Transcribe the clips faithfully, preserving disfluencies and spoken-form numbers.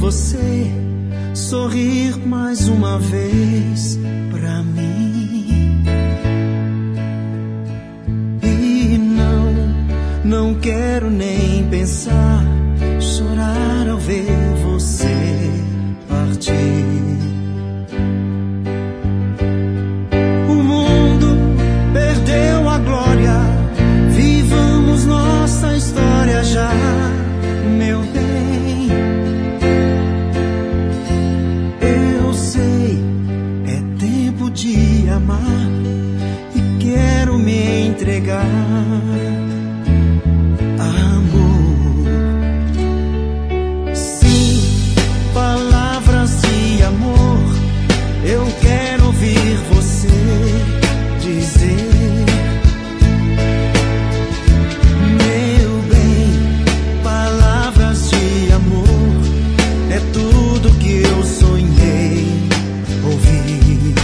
você sorrir mais uma vez pra mim. E não, não quero nem pensar, chorar ao ver você partir. O mundo perdeu a glória, vivamos nossa história já, meu bem. Eu sei, é tempo de amar e quero me entregar. Amor, sim, palavras de amor, eu quero ouvir você dizer. Meu bem, palavras de amor, é tudo que eu sonhei ouvir.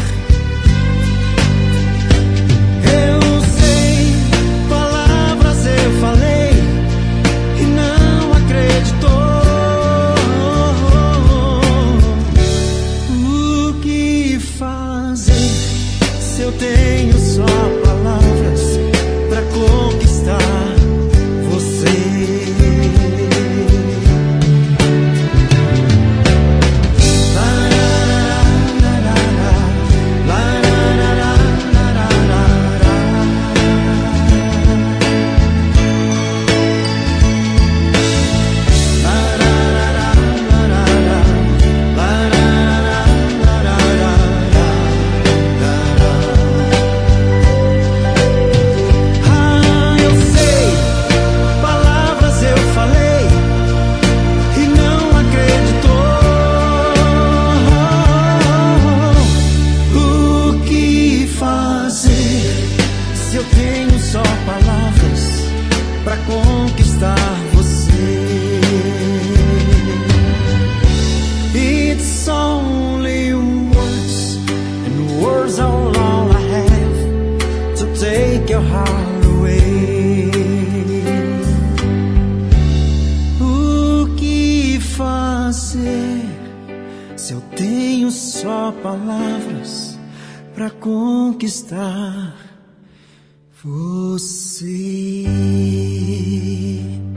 Eu sei, palavras eu falei e não acreditou. O que fazer se eu tenho só palavras pra conquistar você? Ah, eu sei, palavras eu falei e não acreditou. O que fazer se eu tenho só palavras pra conquistar você? It's only words, and words are all I have to take your heart away. O que fazer se eu tenho só palavras pra conquistar você?